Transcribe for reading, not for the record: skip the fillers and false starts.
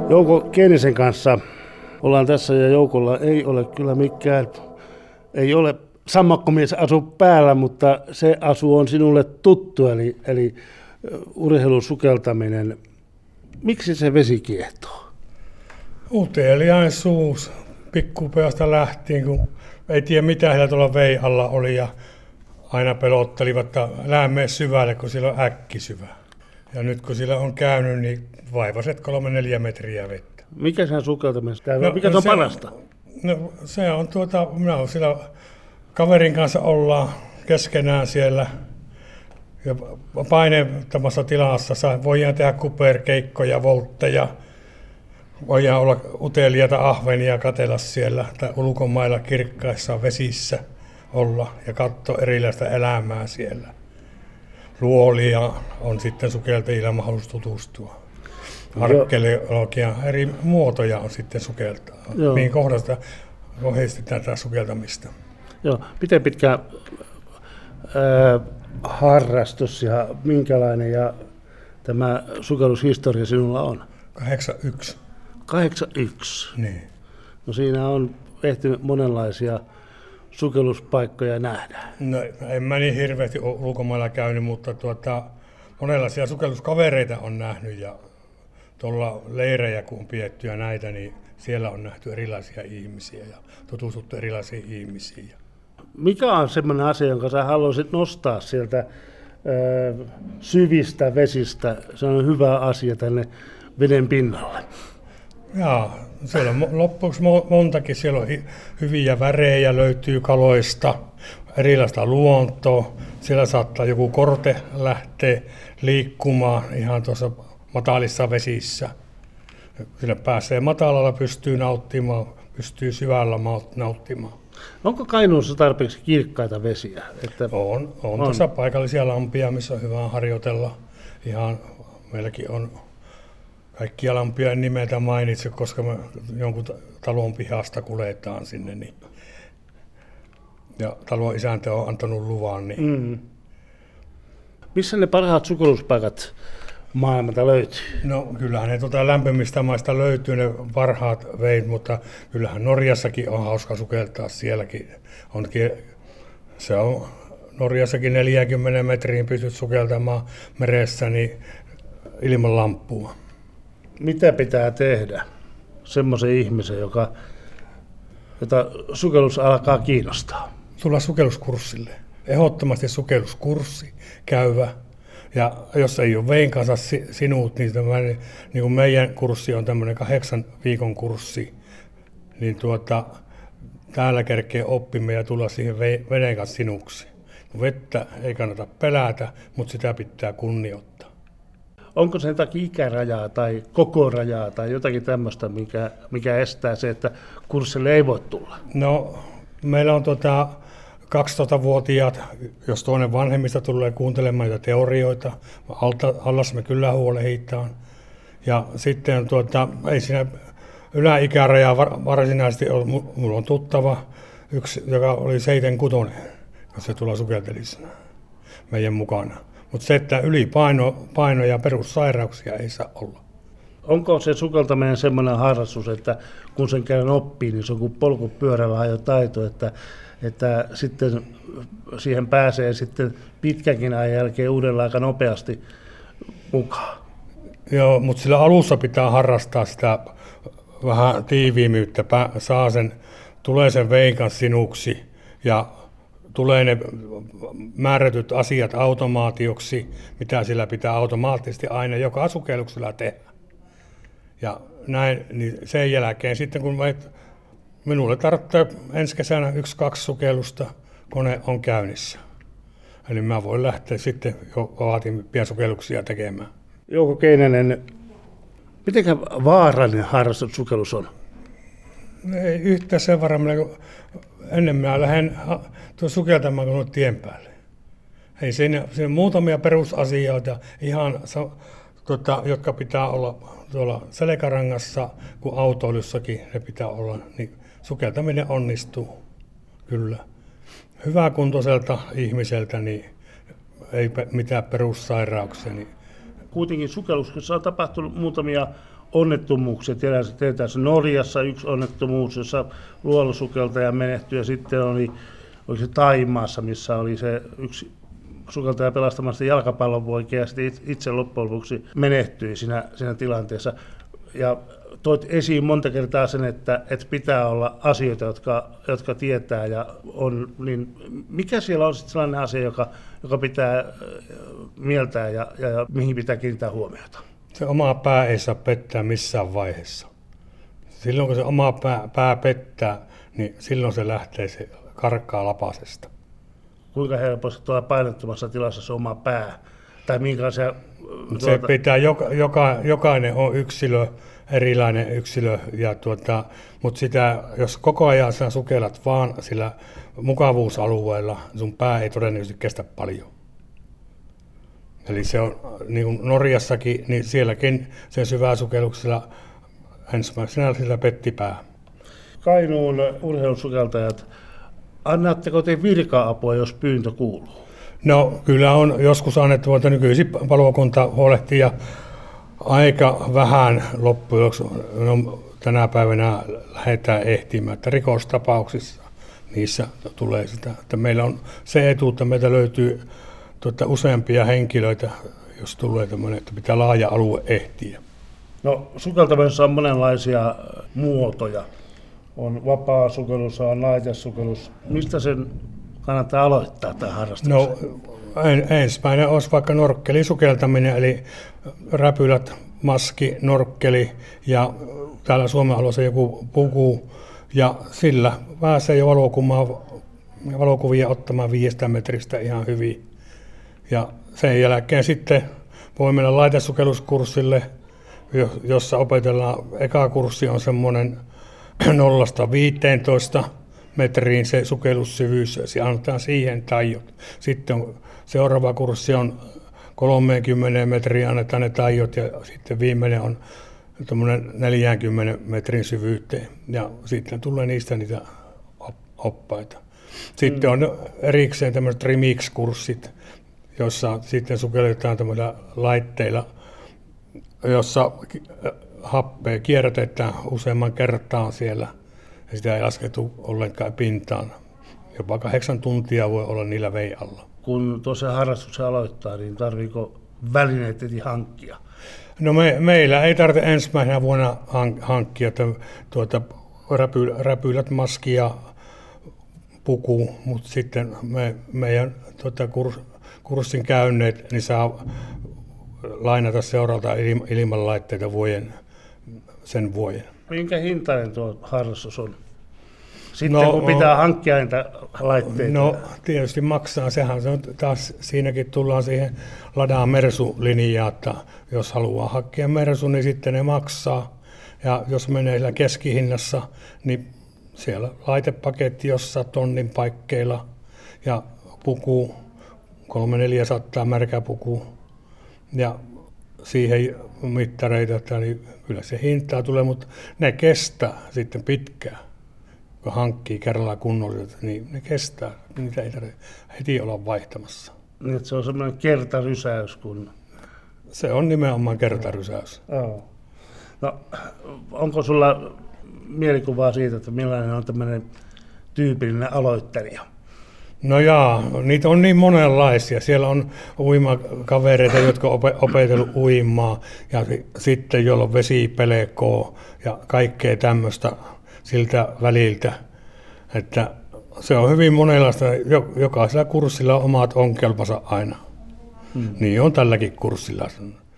Jouko Keinisen kanssa ollaan tässä ja Joukolla ei ole kyllä mikään, ei ole sammakkomies asu päällä, mutta se asu on sinulle tuttu, eli urheilusukeltaminen. Miksi se vesi kiehtoo? Uteliaisuus pikkupojasta lähtien, kun ei tiedä mitä heillä tuolla vei alla oli ja aina pelottelivat, että älä mene syvälle, kun siellä on äkkisyvä. Ja nyt kun siellä on käynyt, niin vaivaset 3-4 metriä vettä. Mikä sen sukeltamisessa käy? Mikä se on parasta? No se on minä olen siellä kaverin kanssa ollaan keskenään siellä ja painettomassa tilassa voidaan tehdä kuperkeikkoja, voltteja, voidaan olla uteliaita ahvenia katsella siellä tai ulkomailla kirkkaissa vesissä olla ja katsoa erilaista elämää siellä. Luolia on sitten sukeltajilla mahdollisuus tutustua. Arkeologian eri muotoja on sitten sukeltaa. Mihin kohdasta kohdistetään tätä sukeltamista. Joo. Miten pitkä harrastus ja minkälainen ja tämä sukellushistoria sinulla on? 81. 81? Niin. No siinä on ehtinyt monenlaisia sukelluspaikkoja nähdä. No en mä niin hirveästi ole ulkomailla käynyt, mutta monenlaisia sukelluskavereita on nähnyt ja tuolla leirejä kun on pidetty ja näitä, niin siellä on nähty erilaisia ihmisiä ja tutustuttu erilaisiin ihmisiin. Mikä on semmoinen asia, jonka sä haluaisit nostaa sieltä syvistä vesistä? Se on hyvä asia tänne veden pinnalle. Jaa, siellä on loppuksi montakin. Siellä on hyviä värejä, löytyy kaloista, erilaista luontoa. Siellä saattaa joku korte lähteä liikkumaan ihan tuossa matalissa vesissä. Siellä pääsee matalalla, pystyy nauttimaan, pystyy syvällä nauttimaan. Onko Kainuussa tarpeeksi kirkkaita vesiä? On tuossa paikallisia lampia, missä on hyvä harjoitella. Ihan meilläkin on kaikkia lampia en nimeltä mainitse, koska me jonkun talon pihasta kuljetaan sinne. Niin. Ja talon isäntä on antanut luvan. Niin. Missä ne parhaat sukelluspaikat maailmalta löytyy? No kyllähän ne lämpimistä maista löytyy ne parhaat veit, mutta kyllähän Norjassakin on hauska sukeltaa sielläkin. Se on Norjassakin 40 metriin pystyt sukeltamaan meressä niin ilman lamppua. Mitä pitää tehdä semmoisen ihmisen, jota sukellus alkaa kiinnostaa? Tulla sukelluskurssille. Ehdottomasti sukelluskurssi käyvä. Ja jos ei ole vein kanssa sinut, niin kuin meidän kurssi on tämmöinen 8 viikon kurssi, niin täällä kerkee oppimme ja tulla siihen veneen kanssa sinuksi. Vettä ei kannata pelätä, mutta sitä pitää kunnioittaa. Onko sen takia ikärajaa tai koko rajaa tai jotakin tämmöistä, mikä estää se, että kurssille ei voi tulla? No, meillä on 12-vuotiaat, jos toinen vanhemmista tulee kuuntelemaan näitä teorioita, allas me kyllä huolehditaan. Ja sitten ei siinä yläikärajaa varsinaisesti ole. Mulla on tuttava yksi, joka oli 76, jos se tulla sukeltelisena meidän mukana. Mutta se, että ylipaino ja perussairauksia ei saa olla. Onko se sukeltaminen semmoinen harrastus, että kun sen kerran oppii, niin se on kuin polkupyörällä ajotaito, että sitten siihen pääsee sitten pitkänkin ajan jälkeen uudelleen aika nopeasti mukaan? Joo, mutta sillä alussa pitää harrastaa sitä vähän tiiviimyyttä, tulee sen vein kanssa sinuksi ja tulee ne määrätyt asiat automaatioksi, mitä sillä pitää automaattisesti aina joka sukelluksella tehdä. Ja näin, niin sen jälkeen sitten kun minulle tarvitsee ensi kesänä 1-2 sukellusta, kone on käynnissä. Eli mä voin lähteä sitten jo vaatimpia sukelluksia tekemään. Jouko Keininen, miten vaarallinen harrastus sukellus on? Ei yhtään sen varmaan, kun ennen mä lähden sukeltamaan kuin tien päälle. Ei siinä muutamia perusasioita, ihan, jotka pitää olla tuolla selkärangassa, kun autoilussakin ne pitää olla, niin sukeltaminen onnistuu, kyllä. Hyväkuntoiselta ihmiseltä niin ei mitään perussairauksia, niin kuitenkin sukelluksessa on tapahtunut muutamia onnettomuuksia. Tiedetään se Norjassa yksi onnettomuus, jossa luolasukeltaja menehtyi, ja sitten oli se Thaimaassa, missä oli se yksi sukeltaja pelastamassa jalkapallonpoikia, ja sitten itse loppujen lopuksi menehtyi siinä tilanteessa. Ja toit esiin monta kertaa sen, että pitää olla asioita, jotka tietää ja on, niin mikä siellä on sitten sellainen asia, joka pitää mieltää ja mihin pitää kiinnittää huomiota? Se oma pää ei saa pettää missään vaiheessa. Silloin kun se oma pää pettää, niin silloin se lähtee, se karkaa lapasesta. Kuinka helposti tuolla painottomassa tilassa se oma pää? Tai minkälaisia... Se pitää, jokainen on yksilö, erilainen yksilö, mutta jos koko ajan sä sukellat vaan sillä mukavuusalueella, sun pää ei todennäköisesti kestä paljon. Eli se on niin kuin Norjassakin, niin sielläkin sen syväsukelluksella ensimmäisenä sillä petti pää. Kainuun urheilusukeltajat, annatteko te virka-apua, jos pyyntö kuuluu? No kyllä on joskus annettu, että nykyisin palokunta huolehtii ja aika vähän loppujen tänä päivänä lähdetään ehtimään, että rikostapauksissa niissä tulee sitä, että meillä on se etu, että meiltä löytyy useampia henkilöitä, jos tulee tämmöinen, että pitää laaja alue ehtiä. No sukeltamisessa on monenlaisia muotoja. On vapaa sukellus, on laitesukellus. Mistä sen kannattaa aloittaa tämä harrastus? No ensimmäinen olisi vaikka norkkelisukeltaminen, eli räpylät, maski, norkkeli ja täällä Suomen alueella joku puku. Ja sillä pääsee jo valokuvia ottamaan 5 metristä ihan hyvin. Ja sen jälkeen sitten voi mennä laitesukelluskurssille, jossa opetellaan, eka kurssi on semmoinen 0-15 metriin se sukellussyvyys, ja annetaan siihen taidot. Sitten seuraava kurssi on 30 metriä, annetaan ne taidot, ja sitten viimeinen on 40 metrin syvyyteen, ja sitten tulee niistä niitä oppaita. Sitten on erikseen tämmöiset remix-kurssit, jossa sitten sukelletaan tämmöisillä laitteilla, jossa happea kierrätetään useamman kertaan siellä, ja sitä ei lasketu ollenkaan pintaan. Jopa 8 tuntia voi olla niillä veden alla. Kun tuossa harrastuksen aloittaa, niin tarviiko välineet hankkia? No meillä ei tarvitse ensimmäisenä vuonna hankkia räpylät, maski ja puku, mutta sitten meidän kurssin käyneet niin saa lainata seuralta ilmanlaitteita sen vuoden. Minkä hintainen tuo harrastus on? Sitten kun pitää hankkia niitä laitteita. No tietysti maksaa, sehän se on taas, siinäkin tullaan siihen ladaan Mersu-linjaan, että jos haluaa hakea Mersu, niin sitten ne maksaa. Ja jos menee siellä keskihinnassa, niin siellä laitepaketti jossain tonnin paikkeilla ja puku 300-400 märkä puku ja siihen mittareita, niin kyllä se hintaa tulee, mutta ne kestää sitten pitkään. Kun hankkii kerralla kunnollisesti, niin ne kestää. Niitä ei tarvitse heti olla vaihtamassa. Niin, se on semmoinen kertarysäys. Se on nimenomaan kertarysäys. Joo. No, onko sulla mielikuvaa siitä, että millainen on tämmöinen tyypillinen aloittelija? No jaa, niitä on niin monenlaisia. Siellä on uimakavereita, jotka on opetellut uimaa, ja sitten joilla on vesipelekoa ja kaikkea tämmöistä siltä väliltä. Että se on hyvin monenlaista. Jokaisella kurssilla on omat ongelmansa aina. Niin on tälläkin kurssilla.